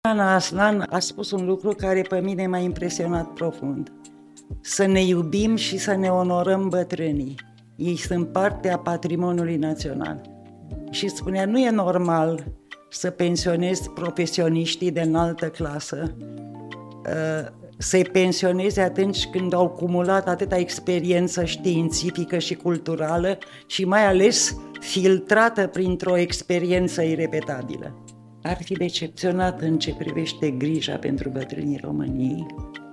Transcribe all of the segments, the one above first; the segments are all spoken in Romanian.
Ana Aslan a spus un lucru care pe mine m-a impresionat profund. Să ne iubim și să ne onorăm bătrânii. Ei sunt parte a patrimoniului național. Și spunea, nu e normal să pensionezi profesioniștii de înaltă clasă, să-i pensionezi atunci când au cumulat atâta experiență științifică și culturală și mai ales filtrată printr-o experiență irepetabilă. Ar fi decepționat în ce privește grija pentru bătrânii României.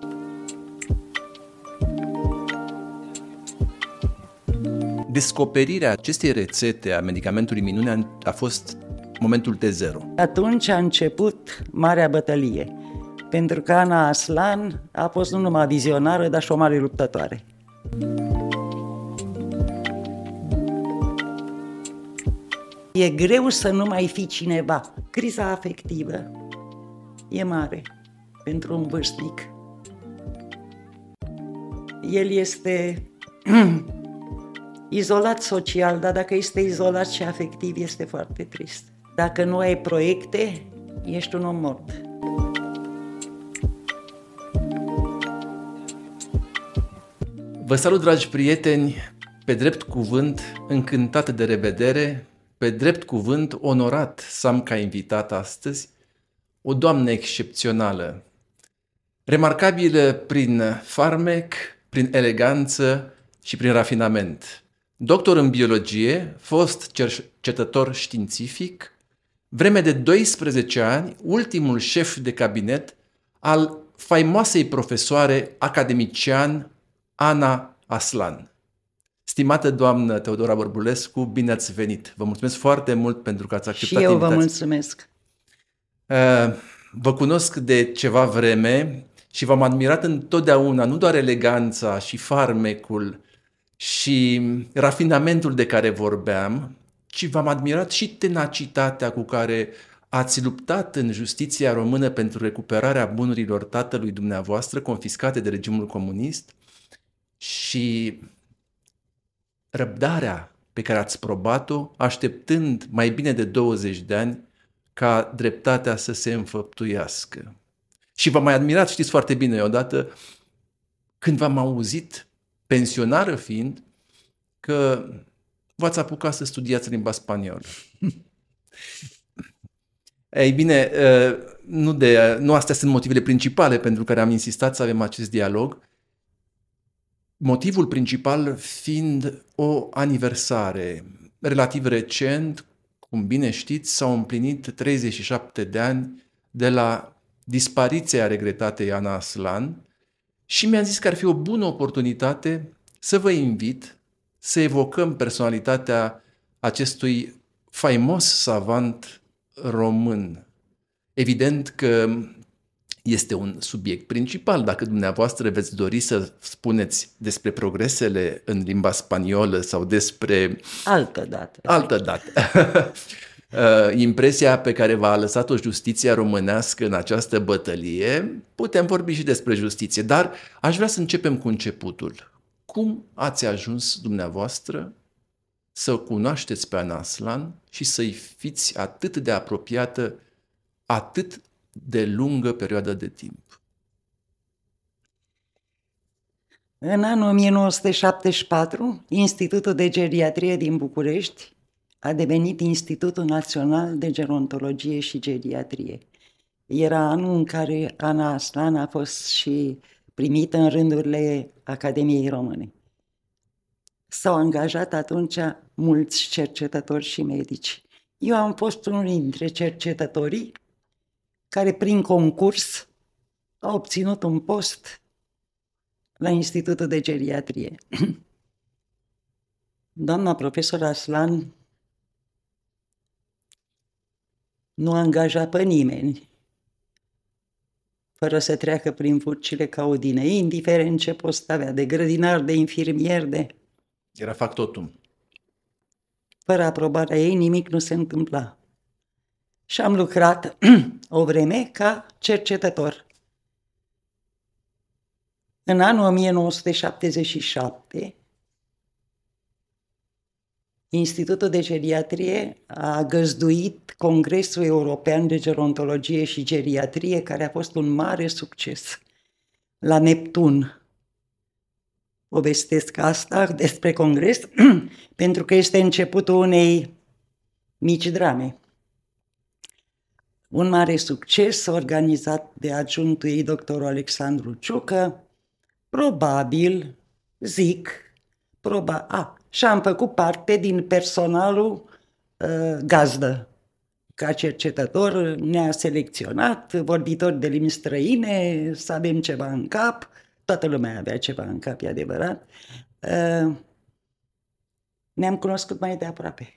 Descoperirea acestei rețete a medicamentului minune a fost momentul T0. Atunci a început marea bătălie, pentru că Ana Aslan a fost nu numai vizionară, dar și o mare luptătoare. E greu să nu mai fii cineva. Criza afectivă e mare pentru un vârstnic. El este izolat social, dar dacă este izolat și afectiv, este foarte trist. Dacă nu ai proiecte, ești un om mort. Vă salut, dragi prieteni, pe drept cuvânt, încântat de revedere, pe drept cuvânt, onorat să am ca invitat astăzi o doamnă excepțională, remarcabilă prin farmec, prin eleganță și prin rafinament. Doctor în biologie, fost cercetător științific, vreme de 12 ani, ultimul șef de cabinet al faimoasei profesoare academician Ana Aslan. Stimată doamnă Teodora Bărbulescu, bine ați venit! Vă mulțumesc foarte mult pentru că ați acceptat invitația. Și eu vă mulțumesc! Vă cunosc de ceva vreme și v-am admirat întotdeauna, nu doar eleganța și farmecul și rafinamentul de care vorbeam, ci v-am admirat și tenacitatea cu care ați luptat în justiția română pentru recuperarea bunurilor tatălui dumneavoastră confiscate de regimul comunist și răbdarea pe care ați probat-o, așteptând mai bine de 20 de ani ca dreptatea să se înfăptuiască. Și v-am mai admirat, știți foarte bine, odată când v-am auzit, pensionară fiind, că v-ați apucat să studiați limba spaniolă. Ei bine, nu astea sunt motivele principale pentru care am insistat să avem acest dialog. Motivul principal fiind o aniversare. Relativ recent, cum bine știți, s-au împlinit 37 de ani de la dispariția regretatei Ana Aslan și mi-am zis că ar fi o bună oportunitate să vă invit să evocăm personalitatea acestui faimos savant român. Evident că este un subiect principal. Dacă dumneavoastră veți dori să spuneți despre progresele în limba spaniolă sau despre... Altă dată. Impresia pe care v-a lăsat-o justiția românească în această bătălie, putem vorbi și despre justiție, dar aș vrea să începem cu începutul. Cum ați ajuns dumneavoastră să cunoașteți pe Ana Aslan și să-i fiți atât de apropiată, atât de lungă perioadă de timp? În anul 1974, Institutul de Geriatrie din București a devenit Institutul Național de Gerontologie și Geriatrie. Era anul în care Ana Aslan a fost și primită în rândurile Academiei Române. S-au angajat atunci mulți cercetători și medici. Eu am fost unul dintre cercetătorii care prin concurs a obținut un post la Institutul de Geriatrie. Doamna profesor Aslan nu angaja pe nimeni fără să treacă prin furcile caudine, indiferent ce post avea, de grădinar, de infirmier, de... Era factotum. Fără aprobarea ei nimic nu se întâmpla. Și am lucrat o vreme ca cercetător. În anul 1977 Institutul de Geriatrie a găzduit Congresul European de Gerontologie și Geriatrie, care a fost un mare succes la Neptun. Povestesc asta despre congres pentru că este începutul unei mici drame. Un mare succes organizat de adjunctul ei, doctorul Alexandru Ciucă, probabil, și am făcut parte din personalul gazdă. Ca cercetător ne-a selecționat vorbitori de limbi străine, să avem ceva în cap. Toată lumea avea ceva în cap, e adevărat. Ne-am cunoscut mai de aproape.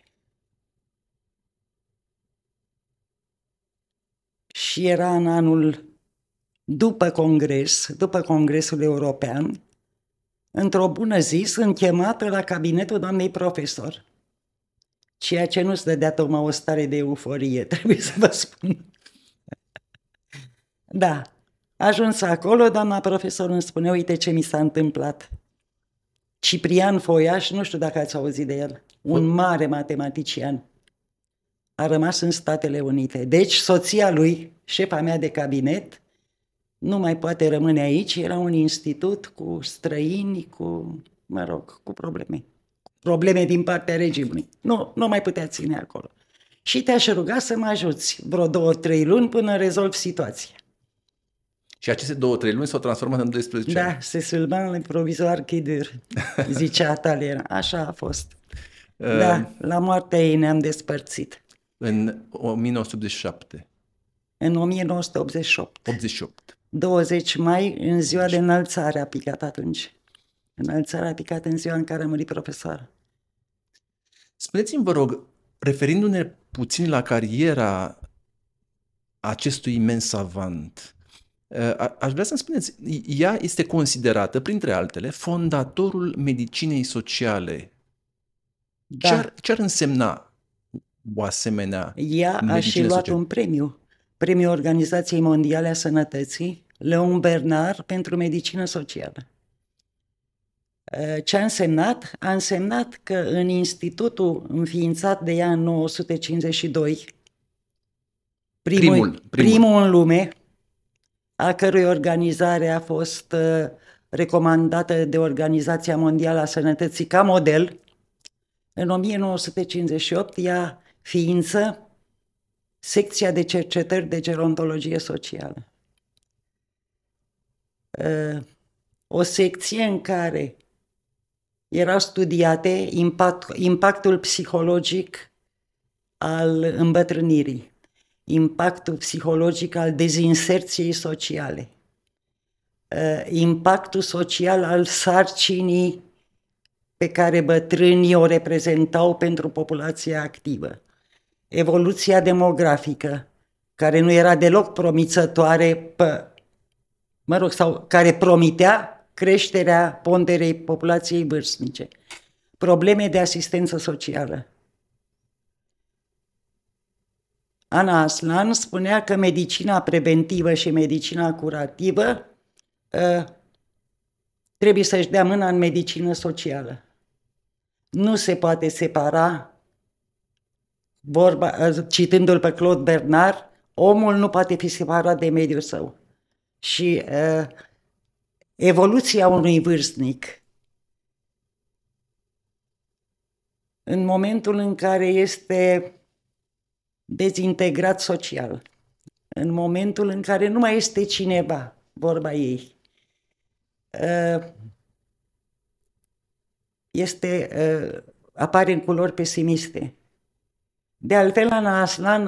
Și era în anul după Congresul European, într-o bună zi sunt chemată la cabinetul doamnei profesor, ceea ce nu-ți dădea tocmai o stare de euforie, trebuie să vă spun. Da, ajuns acolo, doamna profesor îmi spune, uite ce mi s-a întâmplat. Ciprian Foiaș, nu știu dacă ați auzit de el, un mare matematician, a rămas în Statele Unite. Deci soția lui, șefa mea de cabinet, nu mai poate rămâne aici, era un institut cu străini, cu probleme. Probleme din partea regimului. Nu mai putea ține acolo. Și te-aș ruga să mă ajuți vreo 2-3 luni până rezolv situația. Și aceste 2-3 luni s-au transformat în 12 ani. Da, se seulement le provisoire qui dure, zicea Talleyrand. Așa a fost. Da, la moartea ei ne-am despărțit. În 1987. În 1988. 88. 20 mai, în ziua de înălțare a picat atunci. Înălțarea a picat în ziua în care a murit profesoara. Spuneți-mi, vă rog, referindu-ne puțin la cariera acestui imens savant, aș vrea să-mi spuneți, ea este considerată, printre altele, fondatorul medicinei sociale. Da. Ce ar însemna o asemenea ea a și luat un premiu. Premiul Organizației Mondiale a Sănătății, Leon Bernard, pentru medicină socială. Ce a însemnat? A însemnat că în institutul înființat de ea în 1952, primul în lume, a cărui organizare a fost recomandată de Organizația Mondială a Sănătății ca model, în 1958 ea ființă secția de cercetări de gerontologie socială. O secție în care erau studiate impactul psihologic al îmbătrânirii, impactul psihologic al dezinserției sociale, impactul social al sarcinii pe care bătrânii o reprezentau pentru populația activă, evoluția demografică, care nu era deloc promițătoare, sau care promitea creșterea ponderei populației vârstnice, probleme de asistență socială. Ana Aslan spunea că medicina preventivă și medicina curativă trebuie să-și dea mâna în medicină socială. Nu se poate separa, citându-l pe Claude Bernard, omul nu poate fi separat de mediul său. Și evoluția unui vârstnic, în momentul în care este dezintegrat social, în momentul în care nu mai este cineva, vorba ei, apare în culori pesimiste. De altfel, Ana Aslan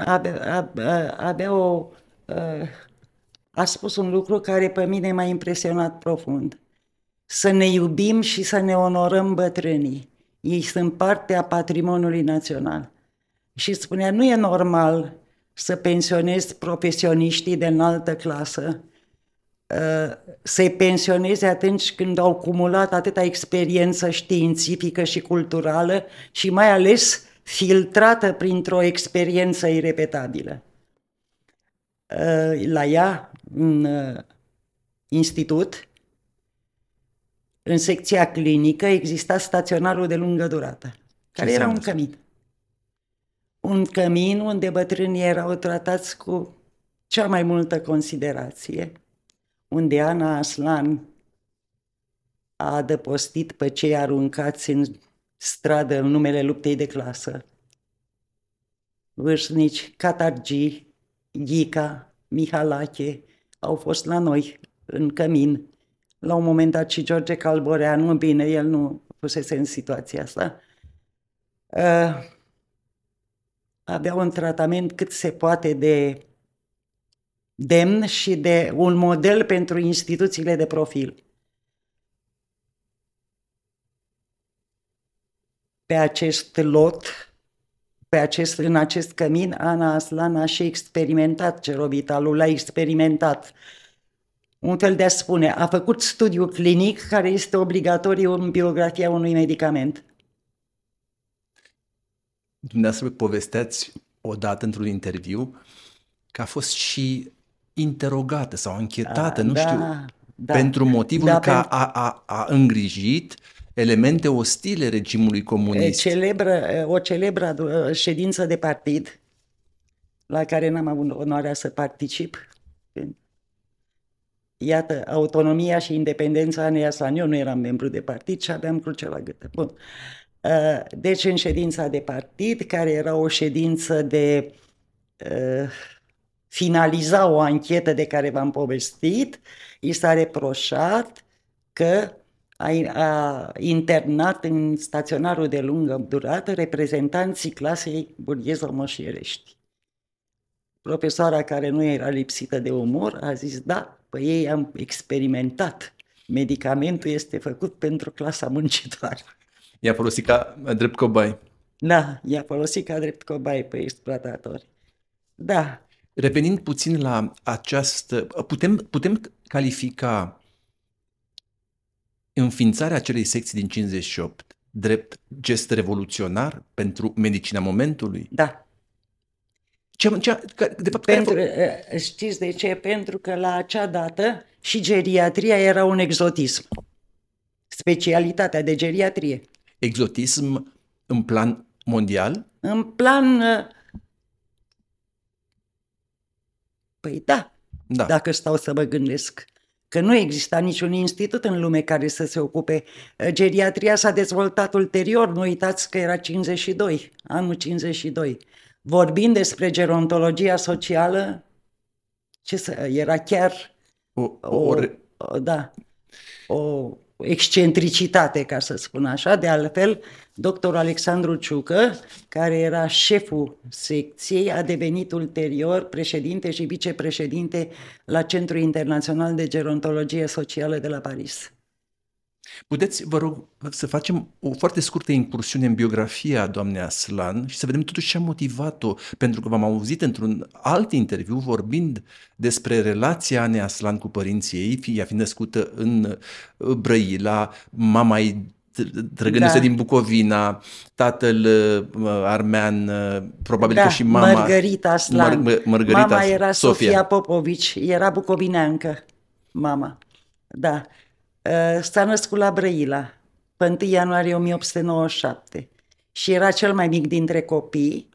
a spus un lucru care pe mine m-a impresionat profund. Să ne iubim și să ne onorăm bătrânii. Ei sunt parte a patrimoniului național. Și spunea, nu e normal să pensionezi profesioniștii de înaltă clasă, să-i pensionezi atunci când au cumulat atâta experiență științifică și culturală și mai ales filtrată printr-o experiență irepetabilă. La ea, în institut, în secția clinică, exista staționarul de lungă durată. care era un cămin. Un cămin unde bătrânii erau tratați cu cea mai multă considerație, unde Ana Aslan a adăpostit pe cei aruncați în stradă în numele luptei de clasă. Vârstnici, Catargi, Ghica, Mihalache au fost la noi, în cămin. La un moment dat și George Calboreanu, bine, el nu fusese în situația asta, avea un tratament cât se poate de demn și de un model pentru instituțiile de profil. Pe acest lot, în acest cămin, Ana Aslan a și experimentat cerobitalul, l-a experimentat. Un fel de a spune, a făcut studiu clinic care este obligatoriu în biografia unui medicament. Dumneavoastră povesteați odată într-un interviu că a fost și interogată sau anchetată, nu știu, pentru motivul că a îngrijit elemente ostile regimului comunist. O celebră ședință de partid la care n-am avut onoarea să particip. Iată, autonomia și independența Anei Aslan. Eu nu eram membru de partid și aveam cruce la gât. Bun. Deci în ședința de partid, care era o ședință de finaliza o anchetă de care v-am povestit, i s-a reproșat că a internat în staționarul de lungă durată reprezentanții clasei burghezo-moșierești. Profesoara, care nu era lipsită de umor, a zis, da, pe ei am experimentat. Medicamentul este făcut pentru clasa muncitoare. I-a folosit ca drept cobai. Da, i-a folosit ca drept cobai pe exploatatori. Da. Revenind puțin la această... Putem califica înființarea acelei secții din 58 drept gest revoluționar pentru medicina momentului? Da. De fapt, știți de ce? Pentru că la acea dată și geriatria era un exotism. Specialitatea de geriatrie. Exotism în plan mondial? În plan... Păi da, dacă stau să mă gândesc. Că nu exista niciun institut în lume care să se ocupe. Geriatria s-a dezvoltat ulterior, nu uitați că era 52, anul 52. Vorbind despre gerontologia socială, era chiar o excentricitate, ca să spun așa. De altfel, doctorul Alexandru Ciucă, care era șeful secției, a devenit ulterior președinte și vicepreședinte la Centrul Internațional de Gerontologie Socială de la Paris. Puteți, vă rog, să facem o foarte scurtă incursiune în biografia doamnei Aslan și să vedem totuși ce a motivat-o, pentru că v-am auzit într-un alt interviu vorbind despre relația Anei Aslan cu părinții ei, ea fiind născută în Brăila, mama ei trăgându-se din Bucovina, tatăl armean, probabil că și mama... Margarita Aslan. Mama era Sofia Popovici, era bucovineancă, mama, da. S-a născut la Brăila, pe 1 ianuarie 1897 și era cel mai mic dintre copii.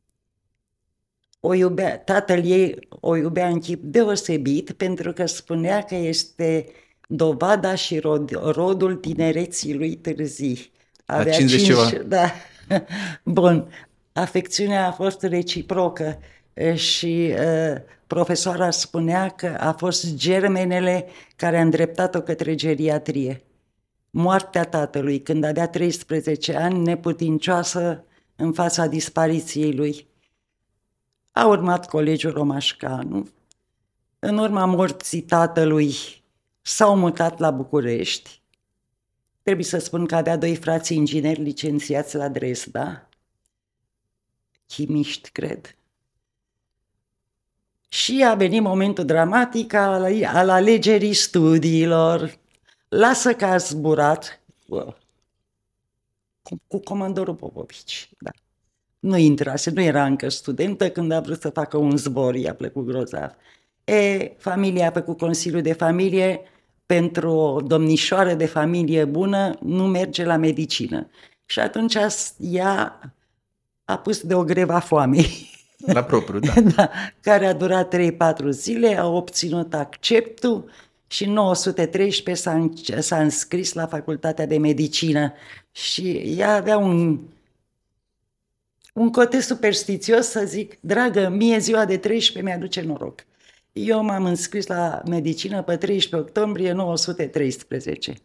Tatăl ei o iubea în chip deosebit pentru că spunea că este dovada și rodul tinereții lui târzii. Avea 50 ceva. Da. Bun. Afecțiunea a fost reciprocă și profesoara spunea că a fost germenele care a îndreptat-o către geriatrie. Moartea tatălui, când avea 13 ani, neputincioasă în fața dispariției lui. A urmat Colegiul Romașcanu. În urma morții tatălui s-au mutat la București. Trebuie să spun că avea 2 frați ingineri licențiați la Dresda, chimiști, cred. Și a venit momentul dramatic al alegerii studiilor. Lasă că a zburat cu comandorul Popovici. Da. Nu intrase, nu era încă studentă când a vrut să facă un zbor, i-a plăcut grozav. Familia a făcut consiliu de familie, pentru o domnișoară de familie bună nu merge la medicină. Și atunci ea a pus de o greva foamei. La propriu, da. Da, care a durat 3-4 zile, a obținut acceptul și în 1913 s-a înscris la Facultatea de Medicină. Și ea avea un cote superstițios să zic, dragă, mie ziua de 13 mi-aduce noroc. Eu m-am înscris la medicină pe 13 octombrie 1913.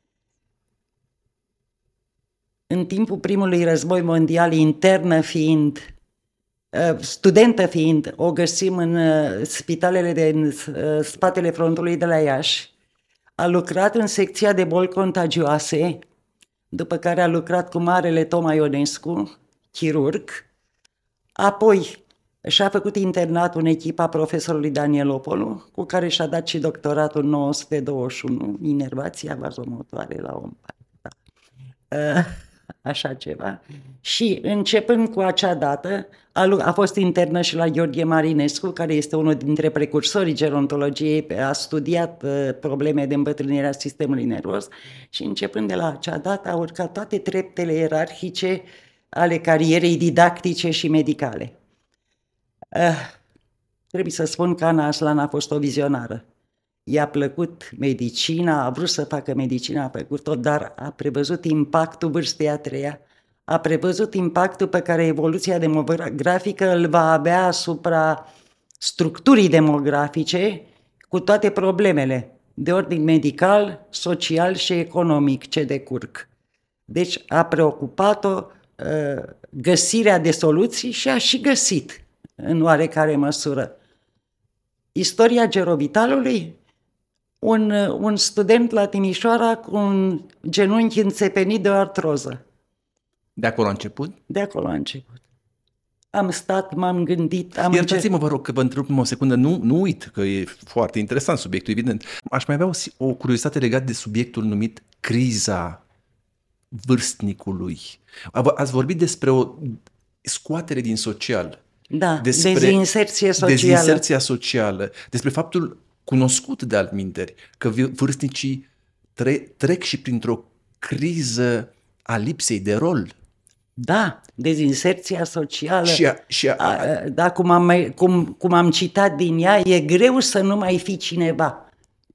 În timpul primului război mondial, internă fiind, studentă fiind, o găsim în spitalele din spatele frontului de la Iași. A lucrat în secția de boli contagioase, după care a lucrat cu marele Toma Ionescu, chirurg. Apoi și-a făcut internatul în echipa profesorului Danielopolu, cu care și-a dat și doctoratul în 1921, inervația vazomotoare la om. Așa ceva. Și începând cu acea dată, a fost internă și la Gheorghe Marinescu, care este unul dintre precursorii gerontologiei, a studiat probleme de îmbătrânire a sistemului nervos și începând de la acea dată a urcat toate treptele ierarhice ale carierei didactice și medicale. Trebuie să spun că Ana Aslan a fost o vizionară. I-a plăcut medicina, a vrut să facă medicina, a făcut-o, dar a prevăzut impactul vârstei a treia, a prevăzut impactul pe care evoluția demografică îl va avea asupra structurii demografice cu toate problemele de ordin medical, social și economic ce decurg. Deci a preocupat-o găsirea de soluții și a și găsit în oarecare măsură. Istoria gerovitalului, un student la Timișoara cu un genunchi înțepenit de o artroză. De acolo a început? De acolo a început. Am stat, m-am gândit... Iertați-mă, vă rog, că vă întreb o secundă, nu uit, că e foarte interesant subiectul, evident. Aș mai avea o curiozitate legată de subiectul numit criza vârstnicului. Ați vorbit despre o scoatere din social. Da, dezinserție socială. Dezinserția socială, despre faptul cunoscut de altminteri, că vârstnicii trec și printr-o criză a lipsei de rol. Da, dezinserția socială. Da, cum am citat din ea, e greu să nu mai fii cineva.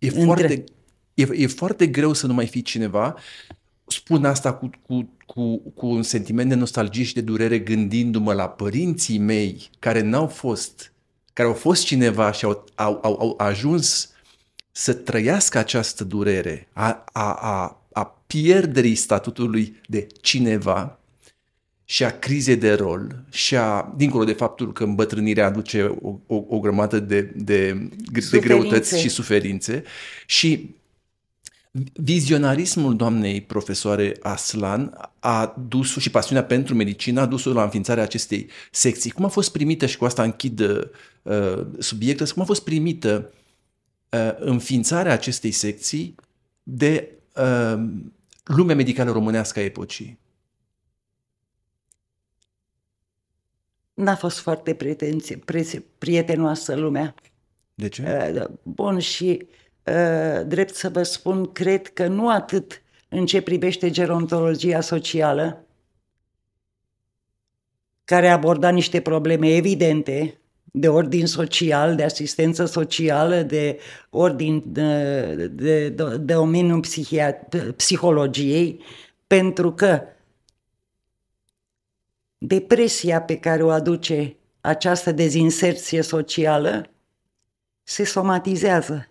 E foarte greu să nu mai fii cineva. Spun asta cu un sentiment de nostalgie și de durere, gândindu-mă la părinții mei care au fost cineva și au ajuns să trăiască această durere a pierderii statutului de cineva și a crizei de rol și dincolo de faptul că îmbătrânirea aduce o grămadă de greutăți și suferințe. Și vizionarismul doamnei profesoare Aslan a dus și pasiunea pentru medicină a dus-o la înființarea acestei secții. Cum a fost primită, și cu asta închid subiectul, cum a fost primită înființarea acestei secții de lumea medicală românească a epocii? N-a fost foarte prietenoasă lumea. De ce? Bun, și drept să vă spun, cred că nu atât în ce privește gerontologia socială, care aborda niște probleme evidente de ordin social, de asistență socială, de ordin de domeniul psihologiei, pentru că depresia pe care o aduce această dezinserție socială se somatizează.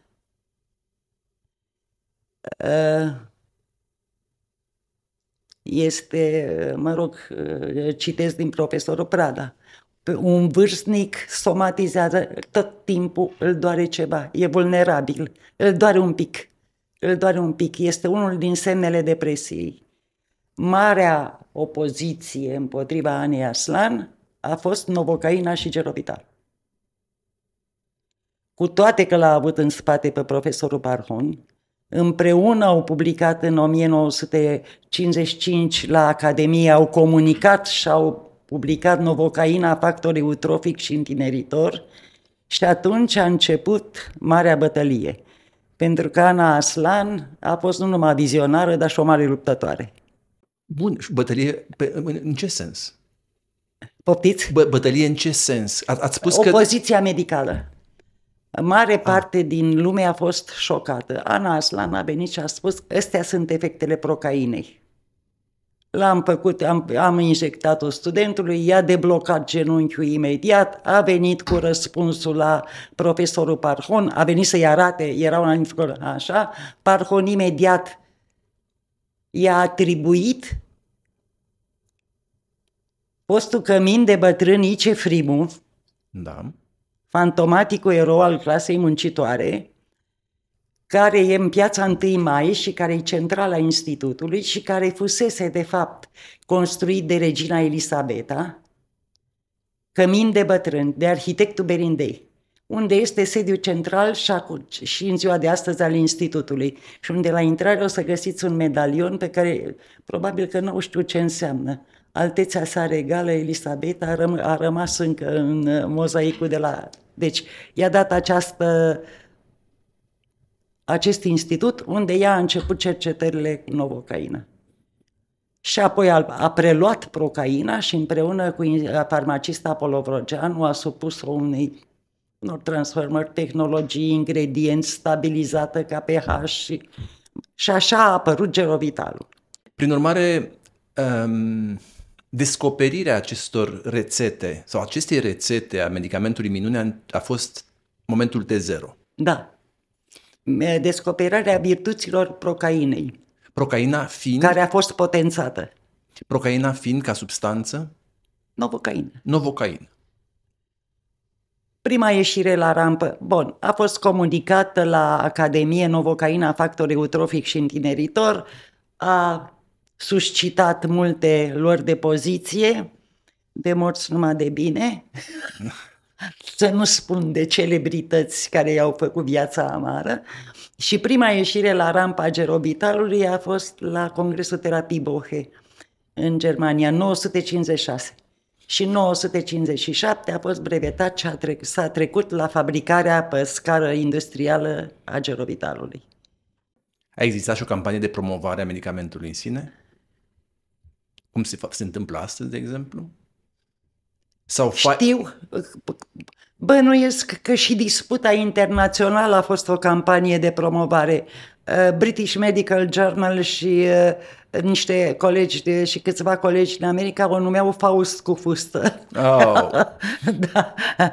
Este, citesc din profesorul Prada, un vârstnic somatizează, tot timpul îl doare ceva, e vulnerabil, îl doare un pic, este unul din semnele depresiei. Marea opoziție împotriva Anei Aslan a fost novocaina și gerovital. Cu toate că l-a avut în spate pe profesorul Barhon, împreună au publicat în 1955 la Academie, au comunicat și au publicat novocaina, factor eutrofic și întineritor, și atunci a început marea bătălie. Pentru că Ana Aslan a fost nu numai vizionară, dar și o mare luptătoare. Bun, și bătălie în ce sens? Poftiți? Bătălie în ce sens? Ați spus că... Opoziția medicală. Mare parte din lume a fost șocată. Ana Aslan a venit și a spus, astea sunt efectele procainei. L-am făcut, am injectat-o studentului, i-a deblocat genunchiul imediat, a venit cu răspunsul la profesorul Parhon, a venit să-i arate, era un anumit așa, Parhon imediat i-a atribuit postul cămin de bătrân Ice Frimu, Da. fantomaticul erou al clasei muncitoare, care e în piața 1 Mai și care e centrala institutului și care fusese, de fapt, construit de regina Elisabeta, cămin de bătrân, de arhitectul Berindei, unde este sediul central și în ziua de astăzi al institutului și unde la intrare o să găsiți un medalion pe care probabil că nu știu ce înseamnă. Altețea sa regală Elisabeta a rămas încă în mozaicul de la... Deci i-a dat acest institut unde ea a început cercetările cu novocaină. Și apoi a preluat procaina și împreună cu farmacista Polovrogenu a supus-o unor transformări, tehnologii, ingredienți, stabilizată ca pH și așa a apărut Gerovitalul. Prin urmare, descoperirea acestor rețete sau acestei rețete a medicamentului minune a fost momentul T0. Da. Descoperirea virtuților procainei. Procaina fiind... Care a fost potențată. Procaina fiind ca substanță? Novocaină. Novocaină. Prima ieșire la rampă, bun, a fost comunicată la Academie Novocaina, factor eutrofic și întineritor, a suscitat multe luări de poziție, de morți numai de bine, să nu spun de celebrități care i-au făcut viața amară, și prima ieșire la rampa a gerobitalului a fost la Congresul Terapii Bohe în Germania, 956. Și în 957 a fost brevetat și s-a trecut la fabricarea pe scară industrială a gerobitalului. A existat și o campanie de promovare a medicamentului în sine? Cum se întâmplă astăzi, de exemplu? Sau Știu, bănuiesc că și disputa internațională a fost o campanie de promovare. British Medical Journal și niște colegi și câțiva colegi din America o numeau Faust cu fustă. Oh. Da.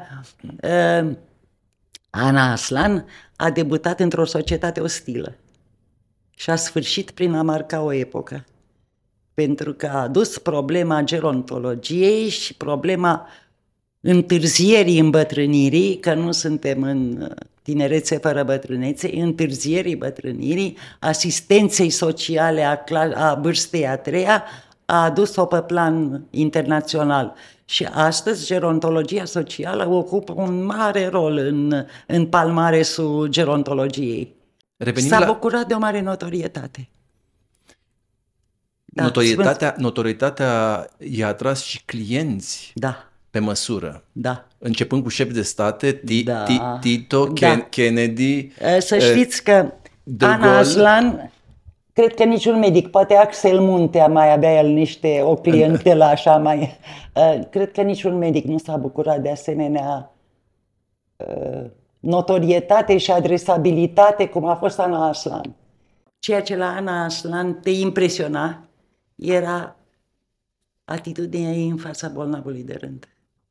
Ana Aslan a debutat într-o societate ostilă și a sfârșit prin a marca o epocă. Pentru că a adus problema gerontologiei și problema întârzierii îmbătrânirii, că nu suntem în tinerețe fără bătrânețe, întârzierii bătrânirii, asistenței sociale a vârstei a treia, a adus-o pe plan internațional. Și astăzi gerontologia socială ocupă un mare rol în palmaresul gerontologiei. S-a bucurat de o mare notorietate. Da, notorietatea i-a atras și clienți. Da. Pe măsură. Da. Începând cu șefi de state, Tito, Kennedy. Să știți că Ana Aslan, cred că niciun medic, poate Axel Munte mai avea el o clientelă așa mai... Cred că niciun medic nu s-a bucurat de asemenea notorietate și adresabilitate cum a fost Ana Aslan. Ceea ce la Ana Aslan te impresiona era atitudinea ei în fața bolnavului de rând.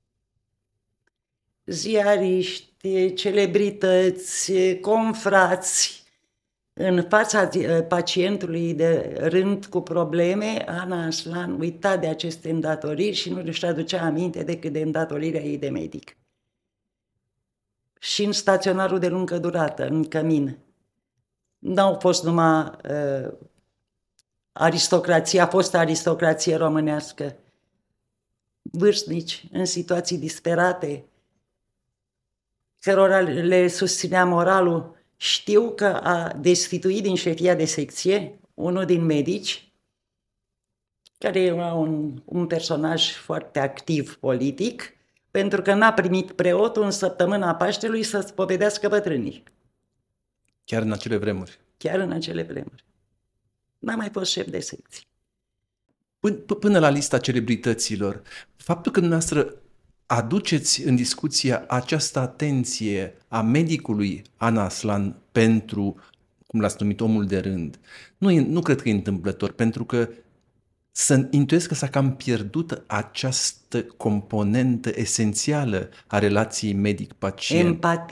Ziariști, celebrități, confrați, în fața pacientului de rând cu probleme, Ana Aslan uita de aceste îndatoriri și nu își aducea aminte decât de îndatorirea ei de medic. Și în staționarul de lungă durată, în cămin, n-au fost numai aristocrația, fost aristocrație românească, vârstnici în situații disperate, cărora le susținea moralul. Știu că a destituit din șefia de secție unul din medici, care era un personaj foarte activ politic, pentru că n-a primit preotul în săptămâna Paștelui să spovedească bătrânii. Chiar în acele vremuri. Chiar în acele vremuri. N-a mai fost șef de secție. Până la lista celebrităților, faptul că dumneavoastră aduceți în discuție această atenție a medicului Ana Aslan pentru, cum l-ați numit, omul de rând, nu cred că e întâmplător, pentru că intuiesc că s-a cam pierdut această componentă esențială a relației medic-pacient.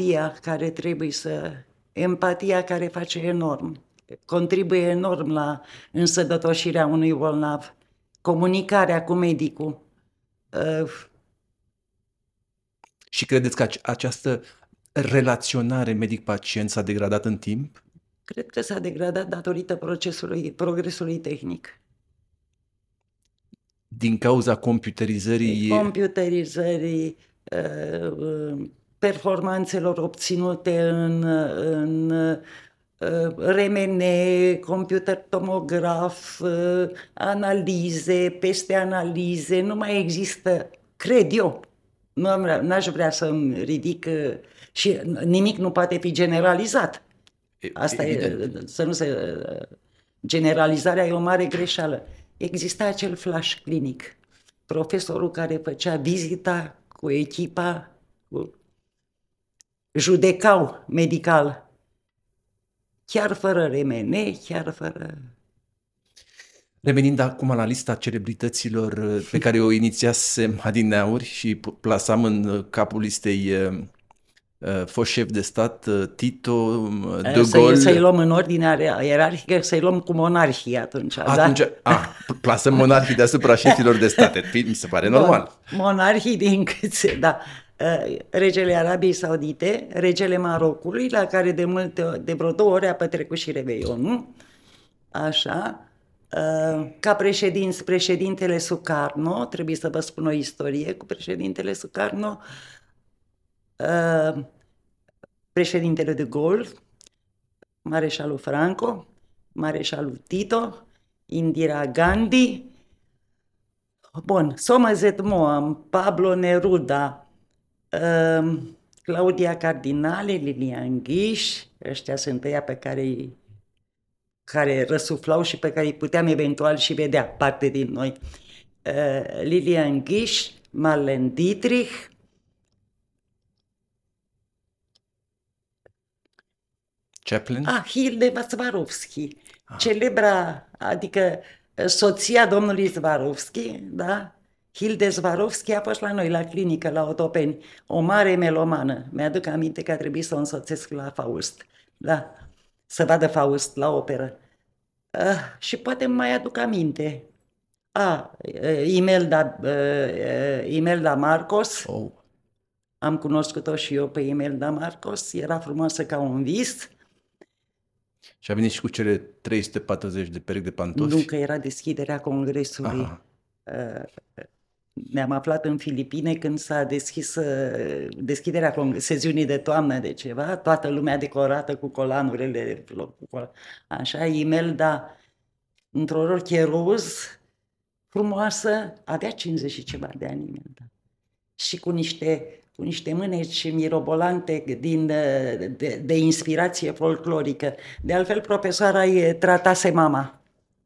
Empatia care face enorm, contribuie enorm la însănătoșirea unui bolnav, comunicarea cu medicul. Și credeți că această relaționare medic-pacient s-a degradat în timp? Cred că s-a degradat datorită progresului tehnic. Din cauza computerizării, performanțelor obținute în RMN, computer tomograf, analize, peste analize, nu mai există, cred eu, n-aș vrea să-mi ridic și nimic nu poate fi generalizat. Asta evident. să nu se... Generalizarea e o mare greșeală. Exista acel flash clinic. Profesorul care făcea vizita cu echipa, judecau medical, chiar fără RMN, chiar fără... Revenind acum la lista celebrităților pe care o inițiasem adineauri și plasam în capul listei fost șef de stat, Tito, De Gaulle... Să-i luăm în ordinea ierarhică, să-i luăm cu monarhii atunci. Plasăm monarhii deasupra șefilor de state, mi se pare normal. Monarhii din câți, da. Regele Arabiei Saudite, regele Marocului, la care de vreo 2 ori a petrecut și Reveillonul, așa, ca președintele Sukarno, trebuie să vă spun o istorie cu președintele Sukarno, președintele De Gaulle, mareșalul Franco, mareșalul Tito, Indira Gandhi, Soma Zetmoam, Pablo Neruda, Claudia Cardinale, Lilian Ghiș, ăștia sunt ăia pe care răsuflau și pe care îi puteam eventual și vedea parte din noi. Lilian Ghiș, Marlene Dietrich, Chaplin? Hilde Swarovski, celebra, adică soția domnului Swarovski, da? Hilde Swarovski a fost la noi, la clinică, la Otopeni, o mare melomană. Mi-aduc aminte că a trebuit să o însoțesc la Faust, da? Să vadă Faust la operă. Și poate mai aduc aminte. Imelda Marcos. Am cunoscut-o și eu pe Imelda Marcos. Era frumoasă ca un vis. Și a venit și cu cele 340 de perechi de pantofi? Nu, că era deschiderea congresului. Ne-am aflat în Filipine când s-a deschis deschiderea sesiunii de toamnă de ceva, toată lumea decorată cu colanurile, așa, Imelda, într-o rochie roz, frumoasă, avea 50 și ceva de ani, Imelda. Și cu niște mâneci mirobolante de inspirație folclorică. De altfel, profesoara îi tratase mama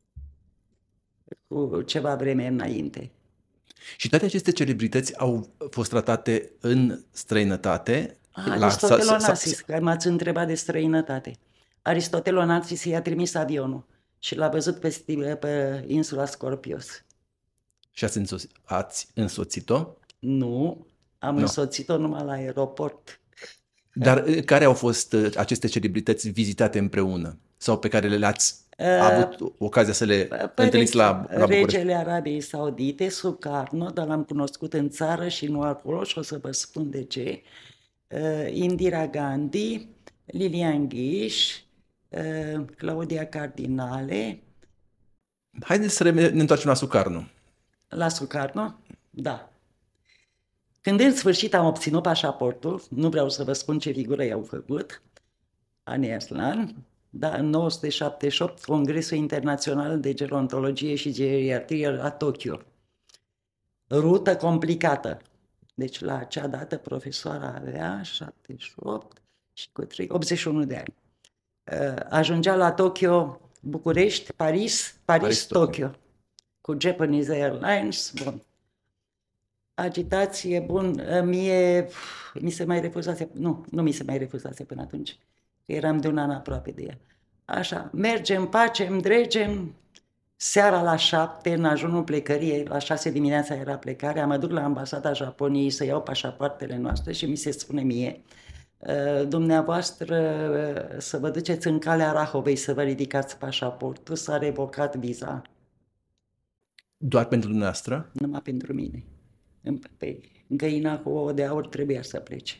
cu ceva vreme înainte. Și toate aceste celebrități au fost tratate în străinătate? Aristotel Onassis, că m-ați întrebat de străinătate. Aristotel Onassis i-a trimis avionul și l-a văzut pe insula Scorpios. Și ați însoțit-o? Nu, am însoțit-o numai la aeroport. Dar care au fost aceste celebrități vizitate împreună? Sau pe care le-ați avut ocazia să le întâlniți la București? Regele Arabiei Saudite, Sukarno, dar l-am cunoscut în țară și nu acolo și o să vă spun de ce. Indira Gandhi, Lilian Ghiș, Claudia Cardinale. Haideți să ne întoarcem la Sukarno. La Sukarno? Da. Când în sfârșit am obținut pașaportul, nu vreau să vă spun ce figură i-au făcut, Ana Aslan, da, în 1978, Congresul Internațional de Gerontologie și Geriatrie la Tokyo. Rută complicată. Deci la acea dată profesoara avea 78 și cu 81 de ani. Ajungea la Tokyo, București, Paris, Tokyo. cu Japanese Airlines, bun. Agitație, bun, mi se mai refuzase, nu mi se mai refuzase până atunci, eram de un an aproape de ea. Așa, mergem, facem, dregem, seara la 7, în ajunul plecării, la 6 dimineața era plecarea, mă duc la ambasada Japoniei să iau pașapoartele noastre și mi se spune mie, dumneavoastră să vă duceți în calea Rahovei să vă ridicați pașaportul, s-a revocat viza. Doar pentru dumneavoastră? Numai pentru mine. Pe găina cu ouă de aur trebuia să plece.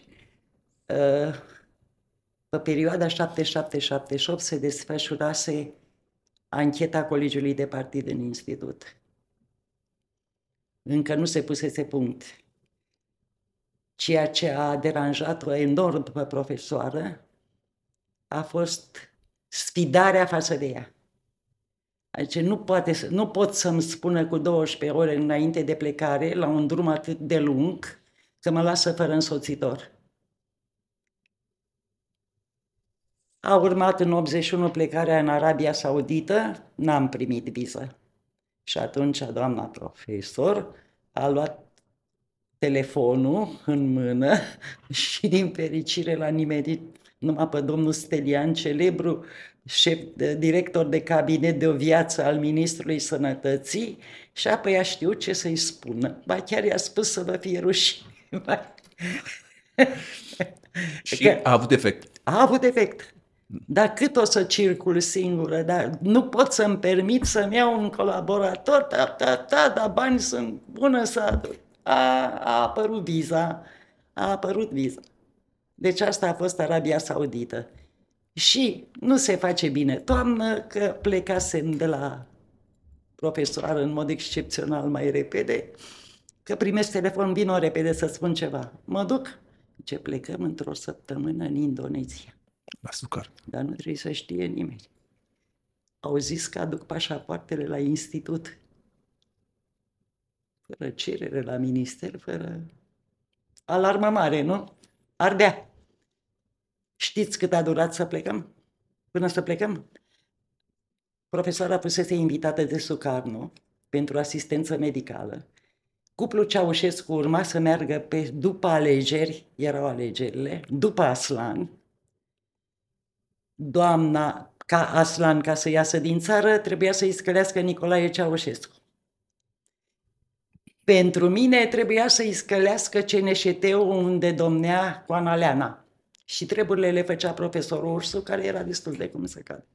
Pe perioada 77-78 se desfășurase ancheta Colegiului de Partid în institut. Încă nu se pusese punct. Ceea ce a deranjat-o enorm pe profesoară a fost sfidarea față de ea. Adică nu pot să-mi spună cu 12 ore înainte de plecare, la un drum atât de lung, că mă lasă fără însoțitor. A urmat în 81 plecarea în Arabia Saudită, n-am primit viză. Și atunci doamna profesor a luat telefonul în mână și din fericire l-a nimerit numai pe domnul Stelian, celebru director de cabinet de o viață al Ministrului Sănătății, și apoi a știut ce să-i spună. Ba chiar i-a spus să vă fie rușine. Și a avut efect. A avut efect. Dar cât o să circul singură, dar nu pot să-mi permit să-mi iau un colaborator, dar bani sunt bună să aduc. A apărut viza. Deci asta a fost Arabia Saudită. Și nu se face bine toamnă, că plecasem de la profesoară în mod excepțional mai repede, că primesc telefon, vino repede să spun ceva. Mă duc, ce plecăm într-o săptămână în Indonezia. La Sucar. Dar nu trebuie să știe nimeni. Au zis că aduc pașapoartele la institut. Fără cerere la minister, fără... Alarmă mare, nu? Ardea. Știți cât a durat să plecăm? Până să plecăm? Profesoara fusese invitată de Sukarno pentru asistență medicală. Cuplul Ceaușescu urma să meargă după alegeri, erau alegerile, după Aslan. Doamna Aslan, ca să iasă din țară, trebuia să-i scălească Nicolae Ceaușescu. Pentru mine trebuia să-i scălească CNșT-ul unde domnea Coana Leana. Și treburile le făcea profesorul Ursu, care era destul de cum să cadă.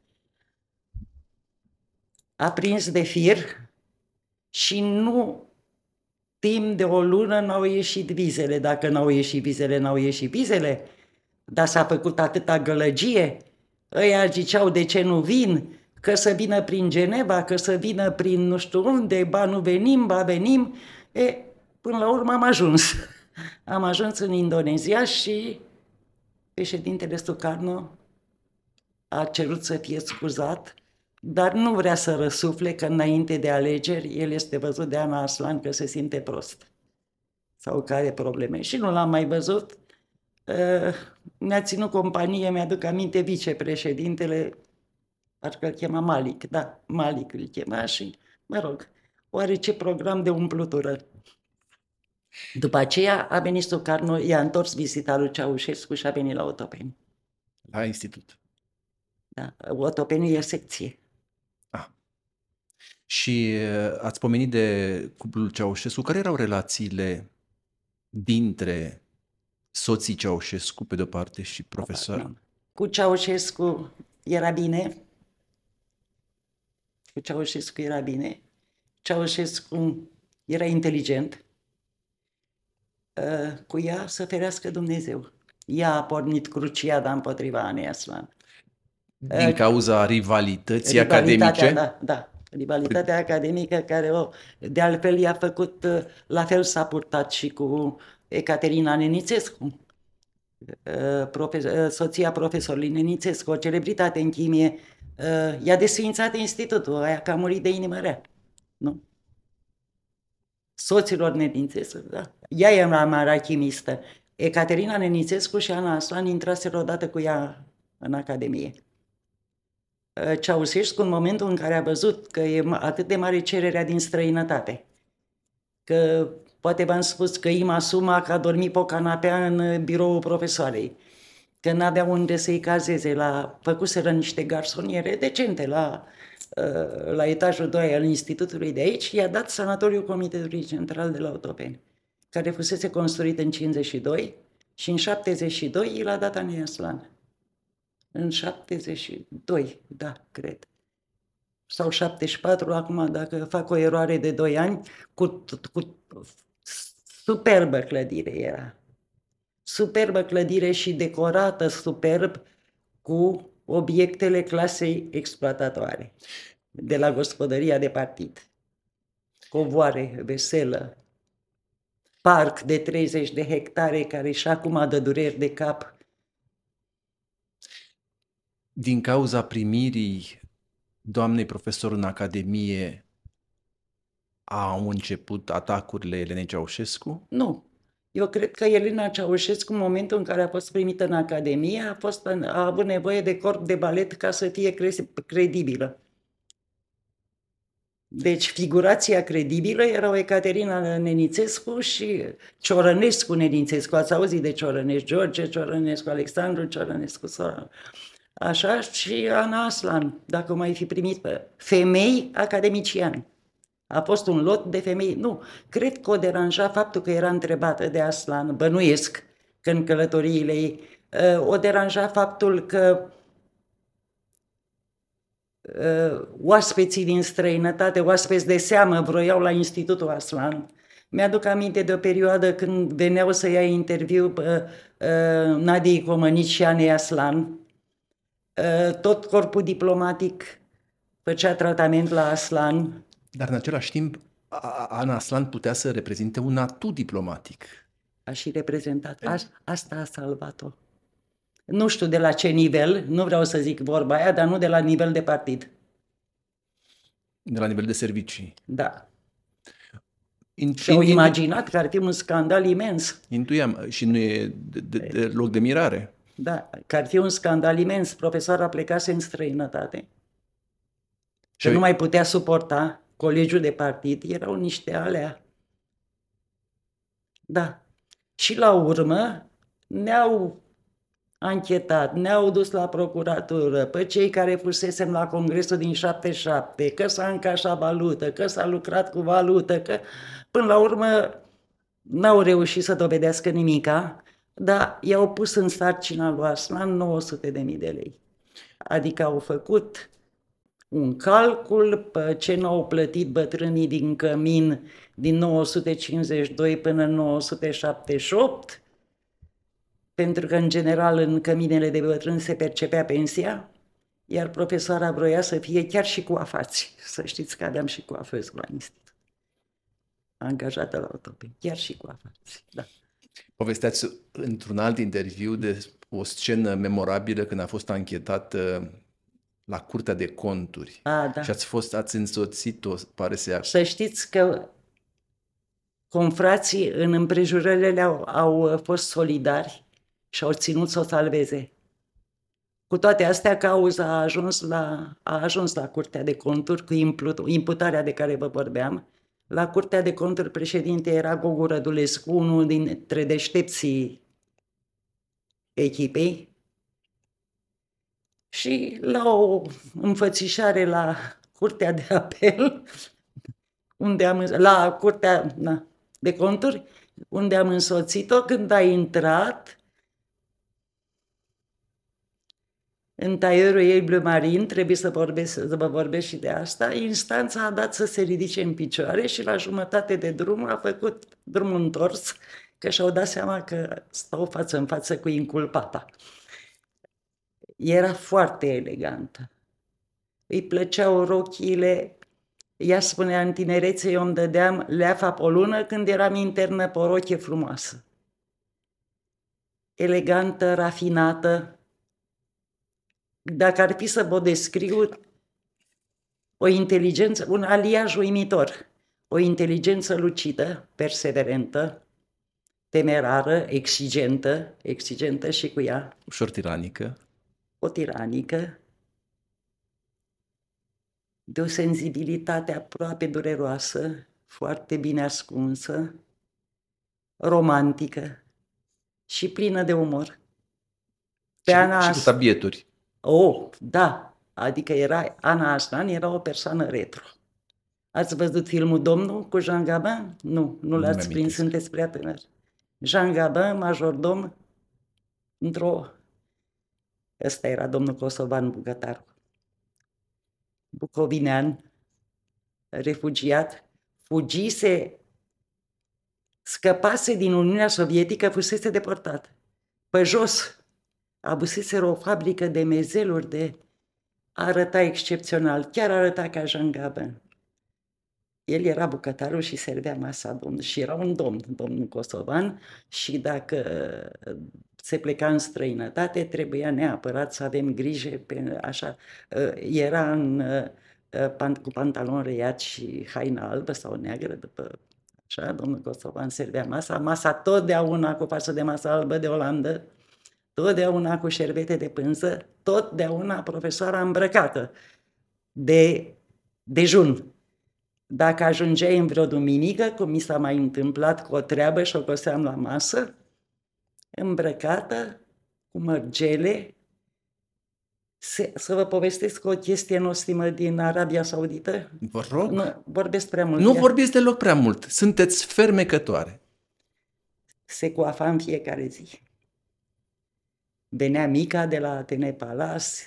A prins de fir și timp de o lună n-au ieșit vizele. Dacă n-au ieșit vizele, n-au ieșit vizele. Dar s-a făcut atâta gălăgie. Ăia ziceau de ce nu vin, că să vină prin Geneva, că să vină prin nu știu unde, ba nu venim, ba venim. Până la urmă am ajuns. Am ajuns în Indonezia și președintele Sukarno a cerut să fie scuzat, dar nu vrea să răsufle că înainte de alegeri el este văzut de Ana Aslan că se simte prost sau că are probleme. Și nu l-am mai văzut. Mi-a ținut companie, mi-aduc aminte, vicepreședintele, parcă îl chema Malik, da, Malik îl chema și, mă rog, oarece program de umplutură. După aceea a venit Sukarno, i-a întors vizita lui Ceaușescu și a venit la Otopeni. La institut. Da, Otopeni e secție. Și ați pomenit de cuplul Ceaușescu. Care erau relațiile dintre soții Ceaușescu pe de-o parte și profesor? Cu Ceaușescu era bine. Ceaușescu era inteligent. Cu ea să ferească Dumnezeu. Ea a pornit cruciada împotriva Anei Aslan. Din cauza rivalității academice? Da. Rivalitatea academică care de altfel i-a făcut, la fel s-a purtat și cu Ecaterina Nenițescu, soția profesorului Nenițescu, o celebritate în chimie, i-a desființat institutul, aia că a murit de inimă rea, nu? Soților Nenițescu, da. Ea era mare chimistă. Ecaterina Nenițescu și Ana Aslan intraseră odată cu ea în Academie. Ceaușescu, în momentul în care a văzut că e atât de mare cererea din străinătate, că poate v-am spus că Ima Suma că a dormit pe o canapea în biroul profesoarei, că n-avea unde să-i cazeze, făcuseră niște garsoniere decente la etajul 2 al institutului de aici, i-a dat sanatoriul Comitetului Central de la Otopeni, care fusese construit în 52 și în 72 i l-a dat Anei Aslan. În 72, da, cred. Sau 74, acum, dacă fac o eroare de 2 ani, cu superbă clădire era. Superbă clădire și decorată superb cu obiectele clasei exploatatoare de la gospodăria de partid. Covoare, veselă, parc de 30 de hectare care și acum dă dureri de cap. Din cauza primirii doamnei profesor în Academie au început atacurile Elenei Ceaușescu? Nu. Eu cred că Elena Ceaușescu, în momentul în care a fost primită în Academie, a avut nevoie de corp de balet ca să fie credibilă. Deci figurația credibilă erau Ecaterina Nenițescu și Ciorănescu Nenițescu. Ați auzit de Ciorănescu, George Ciorănescu, Alexandru Ciorănescu, sora. Așa, și Ana Aslan, dacă mai fi primit pe femei academiciani. A fost un lot de femei. Nu, cred că o deranja faptul că era întrebată de Aslan, bănuiesc că în călătoriile ei, o deranja faptul că oaspeții din străinătate, oaspeți de seamă, vroiau la Institutul Aslan. Mi-aduc aminte de o perioadă când veneau să ia interviu Nadiei Comănici și Anei Aslan. Tot corpul diplomatic făcea tratament la Aslan. Dar în același timp, Ana Aslan putea să reprezinte un atu diplomatic. A și reprezentat. Asta a salvat-o. Nu știu de la ce nivel, nu vreau să zic vorba aia, dar nu de la nivel de partid. De la nivel de servicii. Da. Și-au imaginat că ar fi un scandal imens. Intuiam și nu e de loc de mirare. Da, că ar fi un scandal imens. Profesoara plecase în străinătate. Și nu mai putea suporta colegiul de partid. Erau niște alea. Da. Și la urmă ne-au anchetat, ne-au dus la procuratură, pe cei care fusesem la congresul din 77, că s-a încașat valută, că s-a lucrat cu valută, că până la urmă n-au reușit să dovedească nimica, dar i-au pus în sarcina lui Aslan 900.000 de lei. Adică au făcut un calcul pe ce n-au plătit bătrânii din Cămin din 952 până în 978, pentru că, în general, în căminele de bătrâni se percepea pensia, iar profesoara vroia să fie chiar și coafați. Să știți că aveam și coafezi la institut. Angajată la Otopeni, chiar și coafați, da. Povesteați într-un alt interviu de o scenă memorabilă când a fost anchetat la Curtea de Conturi. Da. Și ați însoțit-o, pare să știți că confrații în împrejurările au fost solidari și au ținut să o salveze. Cu toate astea, cauza a ajuns la Curtea de Conturi cu imputarea de care vă vorbeam. La Curtea de Conturi președinte era Gogu Rădulescu, unul dintre deștepții echipei. Și la o înfățișare la Curtea de Apel, la Curtea de Conturi, unde am însoțit-o, când a intrat în taierul ei Bleu Marin, trebuie să vă vorbesc și de asta, instanța a dat să se ridice în picioare și la jumătate de drum a făcut drumul întors, că și-au dat seama că stau față în față cu inculpata. Era foarte elegantă. Îi plăceau rochiile. Ea spunea, în tinerețe eu îmi dădeam leafa pe o lună când eram internă pe o rochie frumoasă. Elegantă, rafinată. Dacă ar fi să vă descriu o inteligență, un aliaj uimitor, o inteligență lucidă, perseverentă, temerară, exigentă și cu ea. Ușor tiranică. O tiranică. de o sensibilitate aproape dureroasă, foarte bine ascunsă, romantică și plină de umor. Pe Și cu tabieturi. Da, adică Ana Aslan era o persoană retro. Ați văzut filmul Domnul cu Jean Gabin? Nu l-ați prins, sunteți prea tânăr. Jean Gabin, majordom, ăsta era domnul Cosovan Bucătaru. Bucovinean, refugiat, scăpase din Uniunea Sovietică, fusese deportat. Pe jos, abuseseră o fabrică de mezeluri, arăta excepțional, chiar arăta ca Jean Gabin. El era bucătarul și servea masa domnului și era un domnul kosovan, și dacă se pleca în străinătate, trebuia neapărat să avem grijă, așa. Era cu pantalon reiat și haina albă sau neagră, așa, domnul kosovan servea masa totdeauna cu față de masa albă de Olandă, totdeauna cu șervete de pânză, totdeauna profesoara îmbrăcată de dejun. Dacă ajungeai în vreo duminică, cum mi s-a mai întâmplat cu o treabă și o găseam la masă, îmbrăcată, cu mărgele, să vă povestesc o chestie nostimă din Arabia Saudită? Vă rog. Nu vorbesc prea mult. Nu vorbiți deloc prea mult. Sunteți fermecătoare. Se coafa în fiecare zi. Venea mica de la Atene Palace.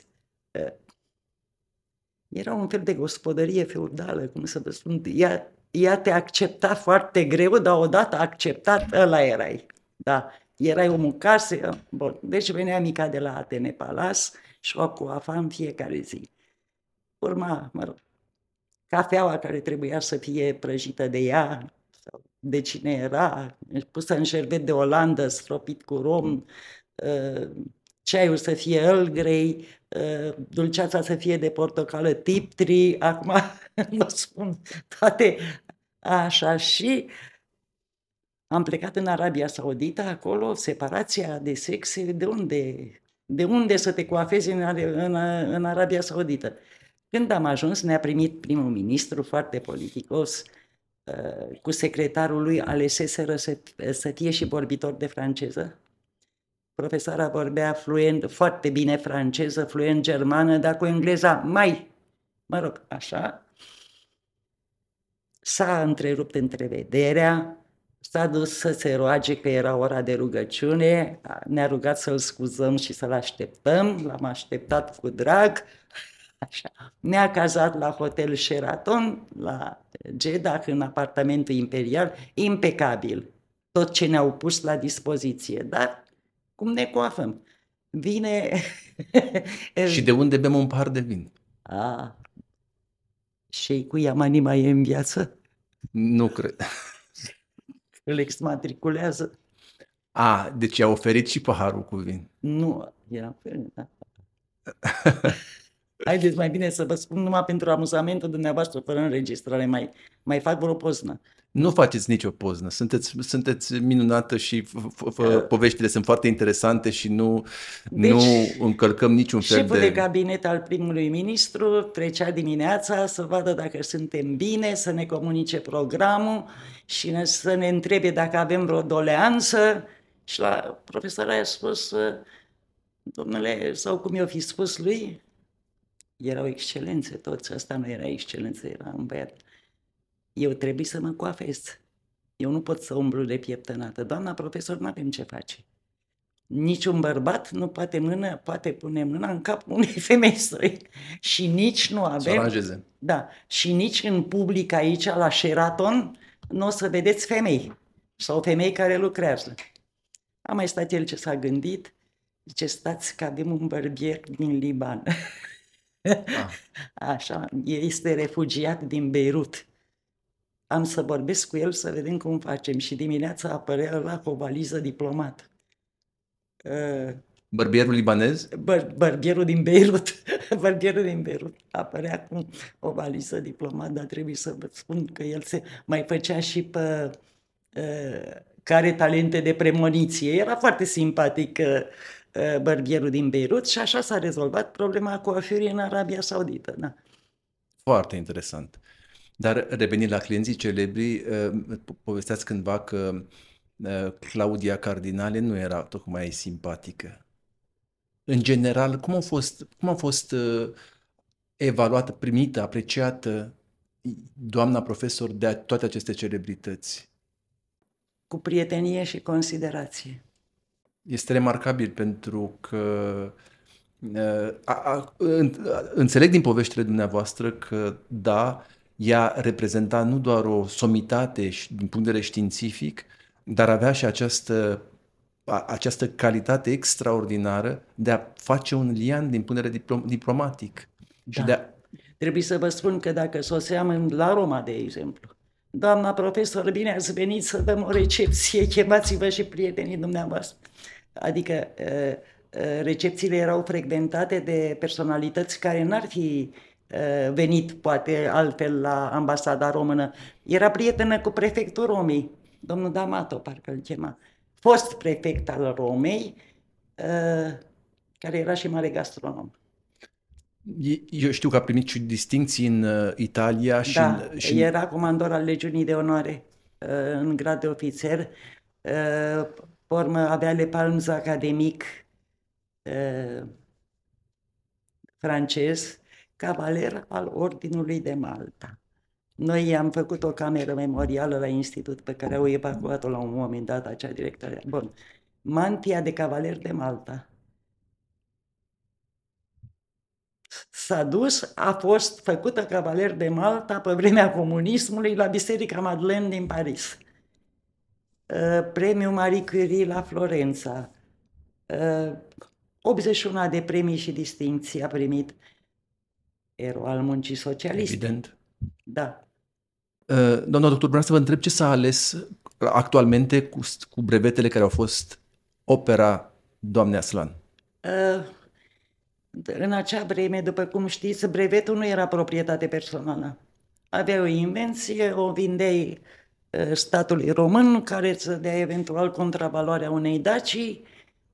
Era un fel de gospodărie feudală, cum să vă spun. Ea te accepta foarte greu, dar odată acceptat, ăla erai. Da, erai omul casei. Bun. Deci venea mica de la Atene Palace și o coafa în fiecare zi. Urma, cafeaua care trebuia să fie prăjită de ea, sau de cine era, pusă în șerbet de Olandă, stropit cu rom, ceaiul să fie Earl Grey, dulceața să fie de portocală Tiptree, acum vă spun toate așa. Și am plecat în Arabia Saudită, acolo separația de sexe, de unde să te coafezi în Arabia Saudită? Când am ajuns, ne-a primit primul ministru, foarte politicos, cu secretarul lui aleseseră să fie și vorbitor de franceză. Profesoara vorbea fluent, foarte bine franceză, fluent germană, dar cu engleza așa. S-a întrerupt întrevederea, s-a dus să se roage că era ora de rugăciune, ne-a rugat să-l scuzăm și să-l așteptăm, l-am așteptat cu drag. Așa. Ne-a cazat la Hotel Sheraton, la Jeddah, în apartamentul imperial, impecabil. Tot ce ne-au pus la dispoziție, dar cum ne coafăm? Vine... Și de unde bem un pahar de vin? Șeicul Yamani mai e în viață? Nu cred. Îl exmatriculează. Deci i-a oferit și paharul cu vin. Nu, era da. Haideți mai bine să vă spun numai pentru amuzamentul dumneavoastră, fără înregistrare, mai fac vreo poznă. Nu faceți nicio poznă, sunteți minunată și poveștile sunt foarte interesante și nu încălcăm niciun fel de... Șeful de cabinet al primului ministru trecea dimineața să vadă dacă suntem bine, să ne comunice programul și să ne întrebe dacă avem vreo doleanță. Și la profesoara i-a spus, domnule, sau cum i-o fi spus lui, erau excelențe toți, ăsta nu era excelență, era un băiat. Eu trebuie să mă coafez. Eu nu pot să umblu de pieptănată. Doamna profesor, nu avem ce face. Niciun bărbat nu poate pune mâna în capul unei femei străine. Și nici nu avem... Da. Și nici în public aici, la Sheraton, nu o să vedeți femei. Sau femei care lucrează. A mai stat el ce s-a gândit. Zice, stați că avem un bărbier din Liban. Așa, este refugiat din Beirut. Am să vorbesc cu el să vedem cum facem. Și dimineața apărea la cu o valiză diplomat. Bărbierul libanez? Bărbierul din Beirut. Bărbierul din Beirut apărea cu o valiză diplomat, dar trebuie să vă spun că el se mai făcea și pe care talente de premoniție. Era foarte simpatic bărbierul din Beirut și așa s-a rezolvat problema coafirii în Arabia Saudită. Da. Foarte interesant. Dar revenind la clienții celebri, povesteați cândva că Claudia Cardinale nu era tocmai simpatică. În general, cum a fost evaluată, primită, apreciată doamna profesor de toate aceste celebrități? Cu prietenie și considerație. Este remarcabil pentru că înțeleg din poveștile dumneavoastră că, da, ea reprezenta nu doar o somitate din punct de vedere științific, dar avea și această calitate extraordinară de a face un lian din punct de vedere diplomatic. Și Da. de a... Trebuie să vă spun că dacă soseam la Roma, de exemplu, doamna profesor, bine ați venit să dăm o recepție, chemați-vă și prietenii dumneavoastră. Adică recepțiile erau frecventate de personalități care n-ar fi venit poate altfel la ambasada română. Era prietenă cu prefectul Romei, domnul D'Amato, parcă îl chema, fost prefect al Romei, care era și mare gastronom. Eu știu că a primit și distincții în Italia și... Da, era comandor al Legiunii de Onoare în grad de ofițer. Pe urmă avea Le Palmes academic francez, cavaler al Ordinului de Malta. Noi i-am făcut o cameră memorială la institut pe care au evacuat-o la un moment dat acea directoare. Bun. Mantia de cavaler de Malta. S-a dus, a fost făcută cavaler de Malta pe vremea comunismului la Biserica Madeleine din Paris. Premiul Marie Curie la Florența. 81 de premii și distincții a primit. Erou al muncii socialiste. Evident. Da. Doamna doctor, vreau să vă întreb ce s-a ales actualmente cu brevetele care au fost opera doamnei Aslan. În acea vreme, după cum știți, brevetul nu era proprietate personală. Aveai o invenție, o vindeai statului român, care îți dea eventual contravaloarea unei dacii.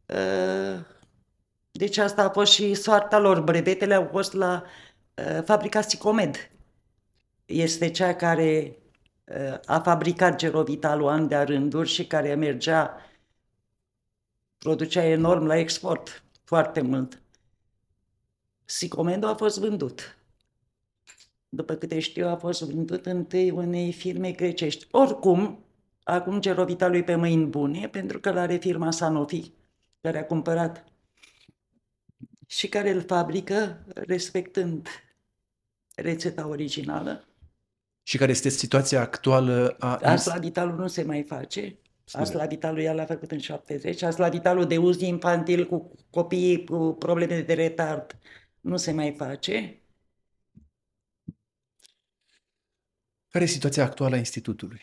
Deci asta a fost și soarta lor. Brevetele au fost la fabrica Sicomed. Este cea care a fabricat Gerovitalul an de-a rânduri și care mergea, producea enorm la export, foarte mult. Sicomedul a fost vândut. După câte știu, a fost vândut întâi unei firme grecești. Oricum, acum Gerovitalul e pe mâini bune, pentru că l-are firma Sanofi, care a cumpărat și care îl fabrică respectând rețeta originală. Și care este situația actuală a... Aslavitalul nu se mai face. Aslavitalul ea l-a făcut în 70. Aslavitalul de uz infantil cu copiii cu probleme de retard nu se mai face. Care e situația actuală a institutului?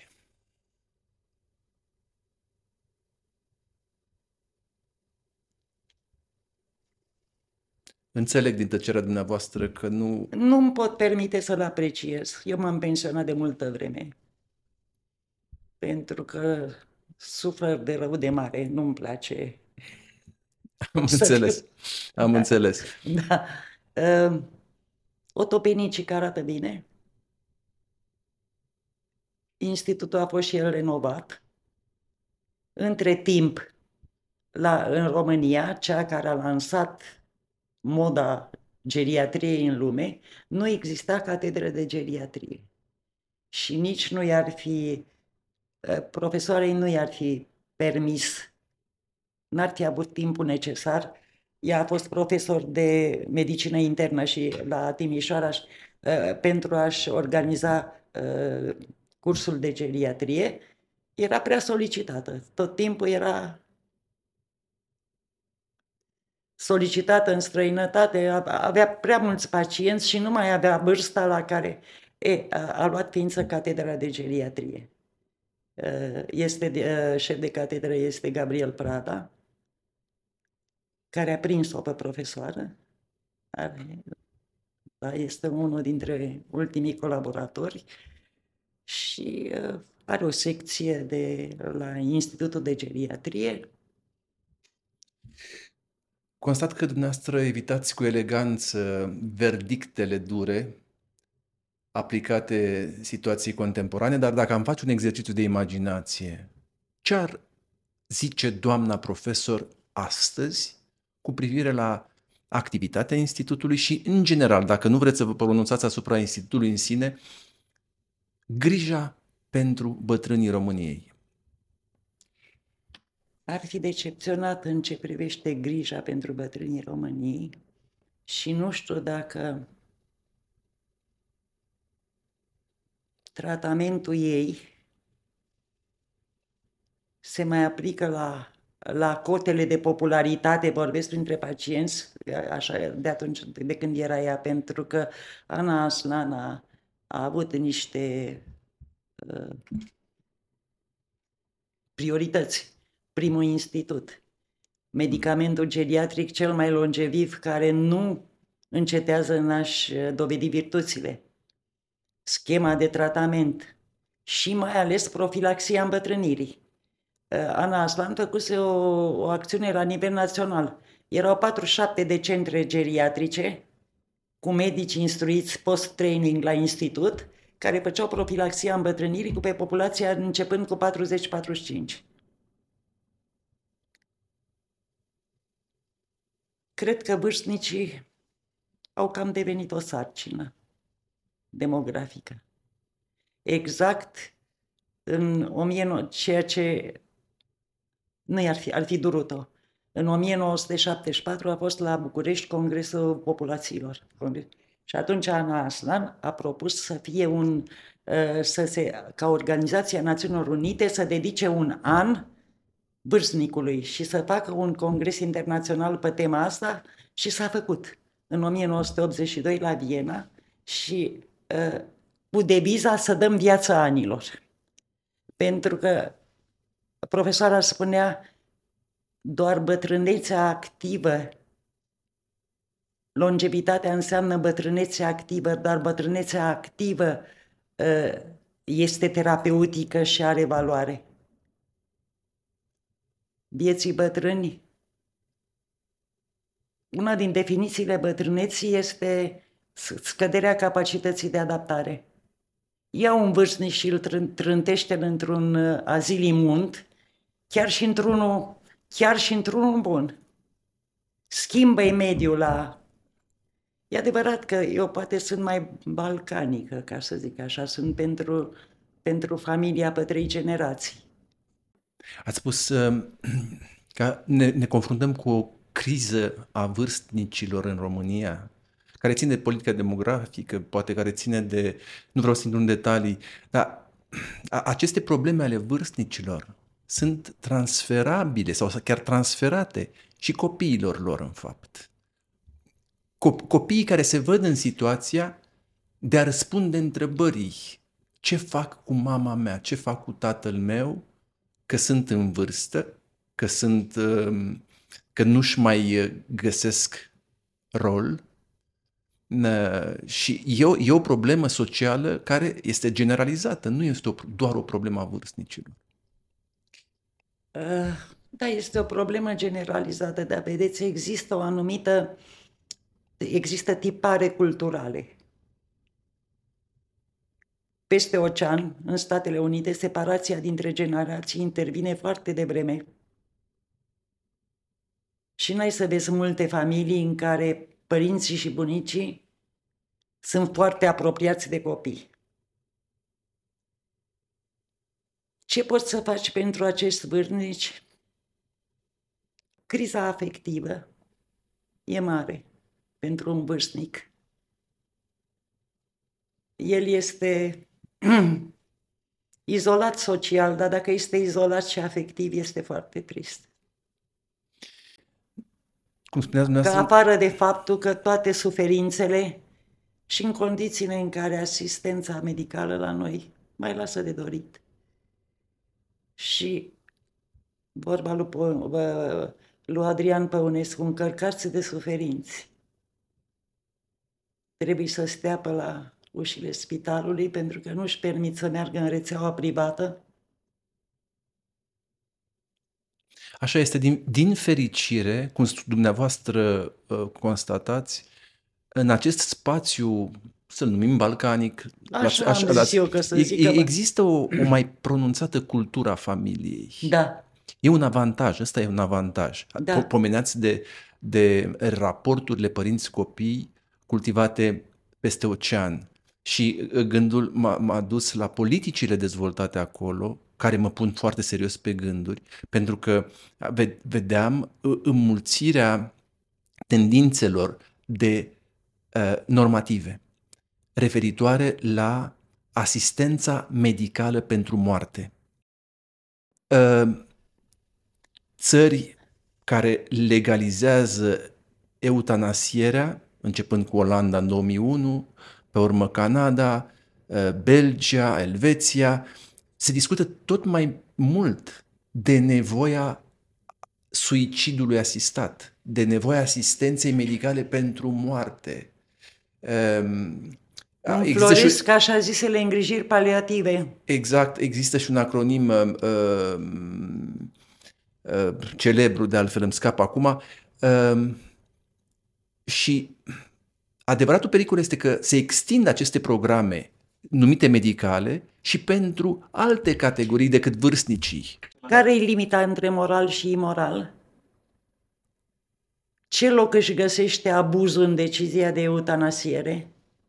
Înțeleg din tăcerea dumneavoastră că nu... Nu-mi pot permite să-l apreciez. Eu m-am pensionat de multă vreme. Pentru că sufăr de rău de mare, nu-mi place. Am înțeles. Am înțeles. Da. Otopenicii care arată bine. Institutul a fost și el renovat. Între timp, în România, cea care a lansat moda geriatriei în lume, nu exista catedră de geriatrie. Și nici nu i-ar fi, profesoarei nu i-ar fi permis, n-ar fi avut timpul necesar. Ea a fost profesor de medicină internă și la Timișoara pentru a-și organiza cursul de geriatrie, era prea solicitată. Tot timpul era solicitată în străinătate, avea prea mulți pacienți și nu mai avea vârsta la care a luat ființă catedra de geriatrie. Șef de catedră este Gabriel Prada, care a prins-o pe profesoară. Este unul dintre ultimii colaboratori și are o secție la Institutul de Geriatrie. Constat că dumneavoastră evitați cu eleganță verdictele dure aplicate situației contemporane, dar dacă am face un exercițiu de imaginație, ce ar zice doamna profesor astăzi cu privire la activitatea institutului și, în general, dacă nu vreți să vă pronunțați asupra institutului în sine, grija pentru bătrânii României? Ar fi decepționat în ce privește grija pentru bătrânii României și nu știu dacă tratamentul ei se mai aplică la cotele de popularitate, vorbesc printre pacienți, așa de atunci, de când era ea, pentru că Ana Aslan a avut niște priorități. Primul institut, medicamentul geriatric cel mai longeviv, care nu încetează în a-și dovedi virtuțile, schema de tratament și mai ales profilaxia îmbătrânirii. Ana Aslan făcuse o acțiune la nivel național. Erau 47 de centre geriatrice cu medici instruiți post-training la institut, care făceau profilaxia îmbătrânirii pe populația începând cu 40-45. Cred că vârstnicii au cam devenit o sarcină demografică. Exact în 1900, ceea ce nu ar fi durut-o. În 1974 a fost la București Congresul Populațiilor. Și atunci Ana Aslan a propus să fie ca Organizația Națiunilor Unite să dedice un an vârstnicului și să facă un congres internațional pe tema asta și s-a făcut în 1982 la Viena și cu deviza să dăm viață anilor. Pentru că profesoara spunea doar bătrânețea activă, longevitatea înseamnă bătrânețea activă, dar bătrânețea activă este terapeutică și are valoare. Vieții bătrâni, una din definițiile bătrâneții este scăderea capacității de adaptare. Ia un vârstnic și îl trântește într-un azil imunt, chiar și într-unul bun. Schimbă-i mediul la... E adevărat că eu poate sunt mai balcanică, ca să zic așa, sunt pentru familia pe 3 generații. Ați spus că ne confruntăm cu o criză a vârstnicilor în România, care ține de politica demografică, poate care ține de... Nu vreau să intru în detalii, dar aceste probleme ale vârstnicilor sunt transferabile sau chiar transferate și copiilor lor, în fapt. Copiii care se văd în situația de a răspunde întrebării: ce fac cu mama mea, ce fac cu tatăl meu, că sunt în vârstă, că nu-și mai găsesc rol. Și e o problemă socială care este generalizată, nu este doar o problemă a vârstnicilor. Da, este o problemă generalizată, dar vedeți, există tipare culturale. Peste ocean, în Statele Unite, separația dintre generații intervine foarte devreme. Și n-ai să vezi multe familii în care părinții și bunicii sunt foarte apropiați de copii. Ce poți să faci pentru acești vârstnici? Criza afectivă e mare pentru un vârstnic. El este izolat social, dar dacă este izolat și afectiv, este foarte trist. Cum spuneați dumneavoastră, că afară de faptul că toate suferințele și în condițiile în care asistența medicală la noi mai lasă de dorit. Și vorba lui Adrian Păunescu, încărcați de suferinți. Trebuie să stea pe la ușile spitalului pentru că nu își permit să meargă în rețeaua privată. Așa este, din fericire, cum dumneavoastră constatați, în acest spațiu să-l numim balcanic. Așa am zis eu, că să zic că... Există o mai pronunțată cultură a familiei. Da. E un avantaj, ăsta e un avantaj. Da. Pomeneați de raporturile părinți-copii cultivate peste ocean. Și gândul m-a dus la politicile dezvoltate acolo, care mă pun foarte serios pe gânduri, pentru că vedeam înmulțirea tendințelor normative referitoare la asistența medicală pentru moarte. Țări care legalizează eutanasierea, începând cu Olanda în 2001, pe urmă Canada, Belgia, Elveția, se discută tot mai mult de nevoia suicidului asistat, de nevoia asistenței medicale pentru moarte. Înfloresc așa zisele îngrijiri paliative. Exact, există și un acronim celebru, de altfel îmi scapă acum, și adevăratul pericol este că se extind aceste programe numite medicale și pentru alte categorii decât vârstnicii. Care e limita între moral și imoral? Ce loc își găsește abuzul în decizia de eutanasiere?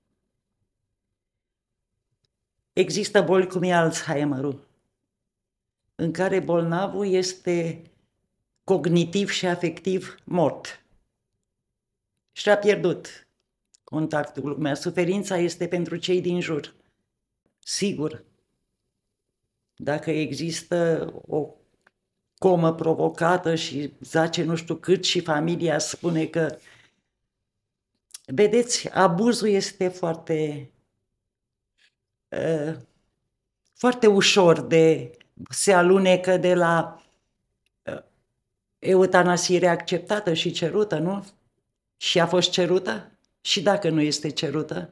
Există boli cum e Alzheimerul, în care bolnavul este cognitiv și afectiv mort și a pierdut contactul cu lumea. Suferința este pentru cei din jur. Sigur, dacă există o comă provocată și zace nu știu cât și familia spune că... Vedeți, abuzul este foarte ușor se alunecă de la eutanasiere acceptată și cerută, nu? Și a fost cerută? Și dacă nu este cerută?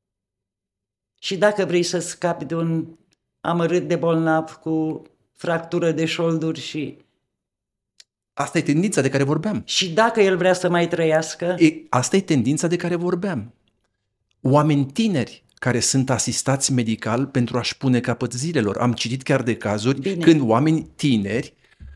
Și dacă vrei să scapi de un amărât de bolnav cu fractură de șolduri și... Asta e tendința de care vorbeam. Și dacă el vrea să mai trăiască... Asta e tendința de care vorbeam. Oameni tineri care sunt asistați medical pentru a-și pune capăt zilelor. Am citit chiar de cazuri când oameni tineri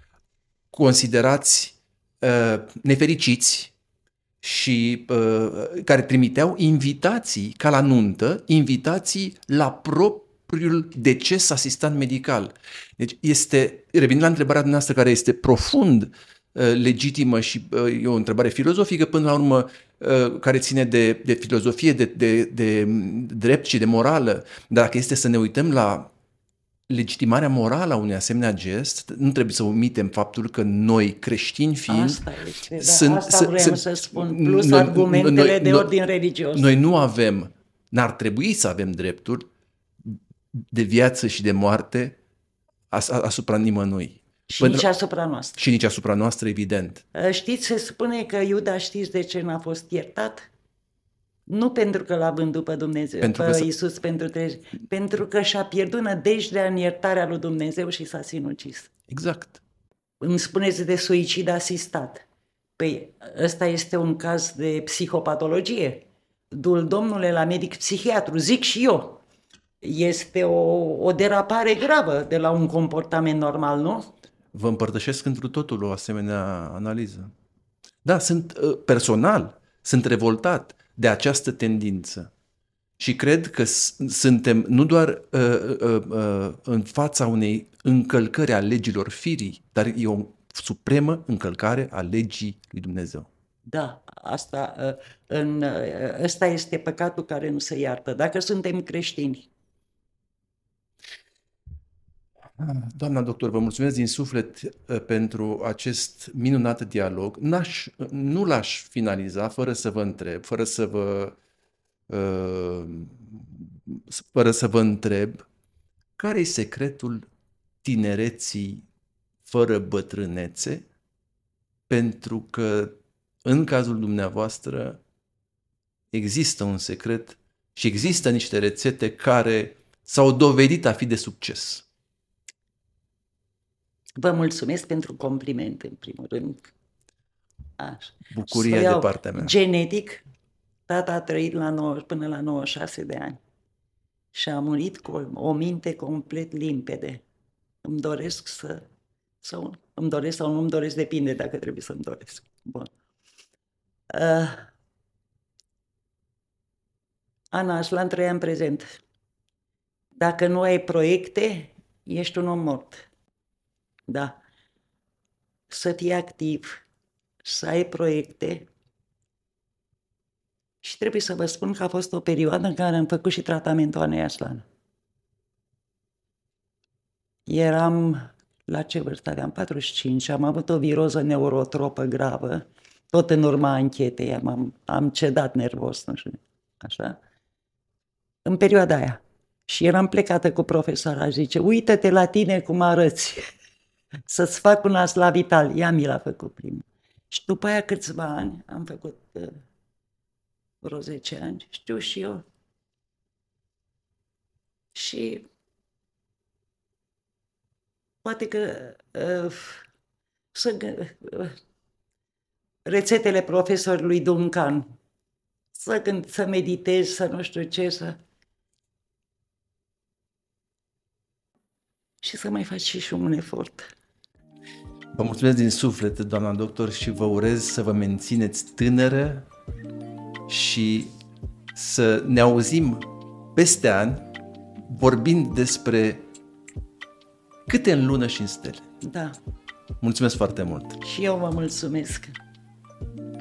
considerați nefericiți și care trimiteau invitații, ca la nuntă, invitații la propriul deces asistat medical. Deci revenind la întrebarea dumneavoastră, care este profund legitimă și e o întrebare filozofică, până la urmă, care ține de filozofie, de drept și de morală. Dacă este să ne uităm la legitimarea morală a unui asemenea gest, nu trebuie să omitem faptul că noi, creștini fiind... Asta este, asta vreau să spun, plus argumentele de ordin religios. Noi nu avem, n-ar trebui să avem drepturi de viață și de moarte asupra nimănui. Și nici asupra noastră. Și nici asupra noastră, evident. Știți, se spune că Iuda, știți de ce n-a fost iertat? Nu pentru că l-a vândut pe Dumnezeu, Iisus pentru că și-a pierdut nădejdea în iertarea lui Dumnezeu și s-a sinucis. Exact. Îmi spuneți de suicid asistat. Păi ăsta este un caz de psihopatologie. Du-l, domnule, la medic psihiatru, zic și eu. Este o derapare gravă de la un comportament normal, nu? Vă împărtășesc întru totul o asemenea analiză. Da, personal, sunt revoltat de această tendință și cred că suntem nu doar în fața unei încălcări a legilor firii, dar e o supremă încălcare a legii lui Dumnezeu. Da, ăsta este păcatul care nu se iartă, dacă suntem creștini. Doamna doctor, vă mulțumesc din suflet pentru acest minunat dialog. Nu l-aș finaliza fără să vă întreb, fără să vă întreb care e secretul tinereții fără bătrânețe, pentru că în cazul dumneavoastră există un secret și există niște rețete care s-au dovedit a fi de succes. Vă mulțumesc pentru complimente, în primul rând. Bucurie de partea mea. Genetic, Tata a trăit până la 96 de ani și a murit cu o minte complet limpede. Îmi doresc sau îmi doresc sau nu îmi doresc, depinde dacă trebuie să-mi doresc. Bun. Ana Aslan trăia în prezent. Dacă nu ai proiecte, ești un om mort. Da. Să fii activ, să ai proiecte. Și trebuie să vă spun că a fost o perioadă în care am făcut și tratamentul Anei Aslan. Eram, la ce vârstă aveam? 45, am avut o viroză neurotropă gravă, tot în urma anchetei, am cedat nervos, nu știu, așa, în perioada aia. Și eram plecată cu profesoara, zice, uită-te la tine cum arăți, să-ți fac un Asla Vital. Ea mi l-a făcut primul. Și după aia câțiva ani, am făcut vreo 10 ani, știu și eu. Și poate că rețetele profesorului Duncan, să meditezi, să nu știu ce, și să mai faci și un efort. Vă mulțumesc din suflet, doamna doctor, și vă urez să vă mențineți tânără și să ne auzim peste ani vorbind despre câte în lună și în stele. Da. Mulțumesc foarte mult! Și eu vă mulțumesc!